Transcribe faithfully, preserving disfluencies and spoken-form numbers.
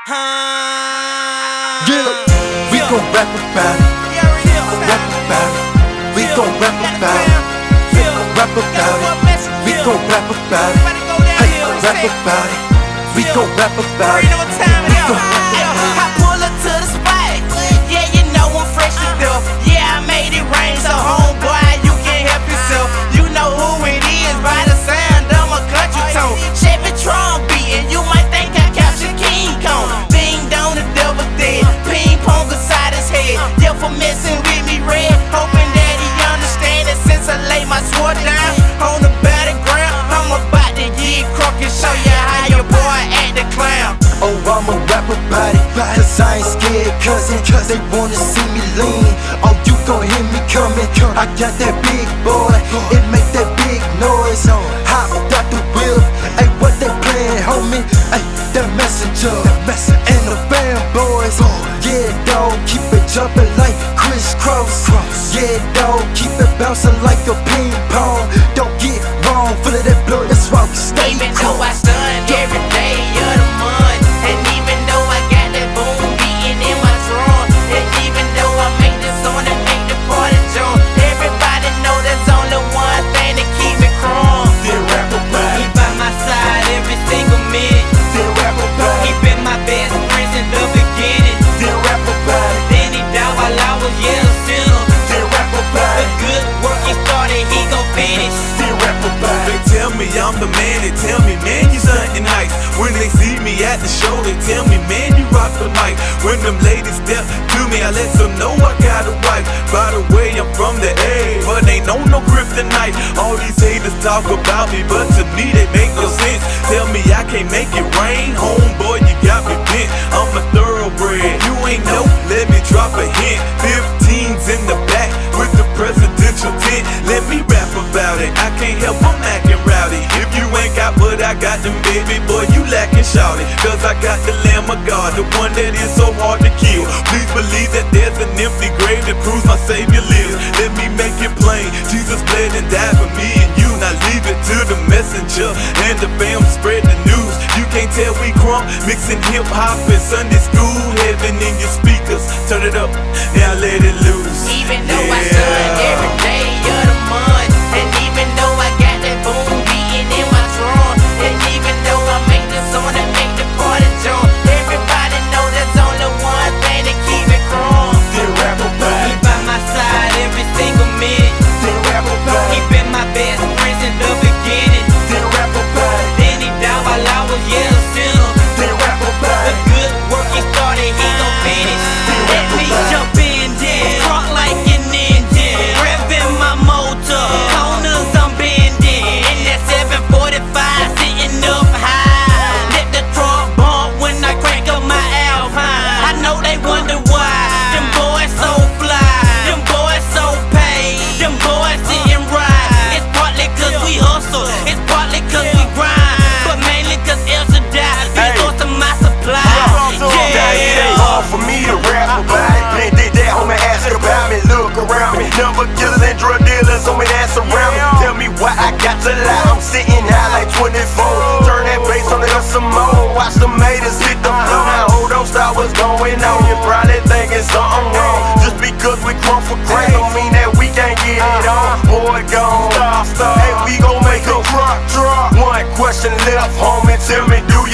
Yeah, we gon' rap about it. Rap about it. We gon' rap about it. Rap about it. We gon' rap about it. Hey, rap about it. We gon' rap about it. We gon' I pull up to the spot. Yeah, you know I'm fresh to death. Yeah, I made it rain, so homeboy, you can't help yourself. You know who it is by the sound of my country tone. Chevy Tron beating, you might think I captured King Kong. Ding dong, the devil dead. Ping pong beside his head. Yeah, for messing with me, red. Hoping that he understand it since I lay my sword down on the battleground. I'm about to get crunk and show you how your boy act the clown. Oh, I'ma rap about it, cause I ain't scared, cousin. Cause they wanna see me lean. Oh, you gon' hear me coming. I got that big boy, it make that big noise. Hopped out the whip, ay, what they playin', homie? Ay, that messenger, and the band boys. Yeah, dawg, keep it jumpin' like crisscross. Yeah, dawg, keep it bouncing like a ping pong. Don't get wrong, full of that blood, that's why we stay Even close. though I stun every day of the month, and even though I got that boom beating in my drum, and even though I make this song and make the party jump, everybody know there's only one thing to keep me crunk. Then rap about He it, by my side every single minute. then rap about He it, been my best friend since the beginning. then rap about it, Then he died while I was young still. then rap about The it, good work he started, he gon' finish. then rap about They it. tell me I'm the man, they tell me, man, you something nice. When they see me at the show, they tell me, man, you rock the mic. When them ladies step to me, I let them know I got a wife. By the way, I'm from the A, but ain't no no kryptonite. All these haters talk about me, but to me they make no sense. Tell me I can't make it rain, homeboy, you got me bent. I'm a thoroughbred, you ain't know, let me drop a hint. Fifteens in the back with the presidential tent. Let me rap about it, I can't help, I'm acting rowdy. If you ain't got what I got, then baby boy, you lacking shout it. Cause I got the Lamb of God, the one that is so hard to kill. Please believe that there's an empty grave that proves my Savior lives. Let me make it plain, Jesus bled and died for me and you. Now leave it to the messenger and the fam to spread the news. You can't tell we crunk, mixing hip hop and Sunday school. Heaven in your speakers, turn it up, now let it loose. Even though I stun every day of the month, and even though I got that boom beating in my drum, and even though I make the song and make the party jump, everybody know there's only one thing to keep it crunk. Then rap about He it, by my side every single minute. then rap about He it, been my best friend since the beginning. then rap about it, Then he died while I was young still. then rap about The it. good work he started, he gon' finish. Let me jump in, yeah. Crunk like an engine. Revving my motor. Corners I'm bending. In that seven forty-five, sitting up high. Let the truck bump when I crank up my Alpine. I know they wonder why. Them boys so fly. Them boys so paid. Them boys sitting right. It's partly cause we hustle. It's partly cause we grind. But mainly cause El Shaddai be source of my supply. Now it ain't hard for me to rap about it. Then did that homie ask about me, look around me. Number killers and drug dealers on me that's around me. Tell me why I got to lie. I'm sitting high like twenty-four. Turn that bass on it up some more. Watch the haters hit the floor. Now hold on, stop what's going on. You probably thinking something wrong. Just because we crunk for crack don't mean that we can't get it on. Boy gone, hey, we gon' make a rock drop. One question left, homie, tell me do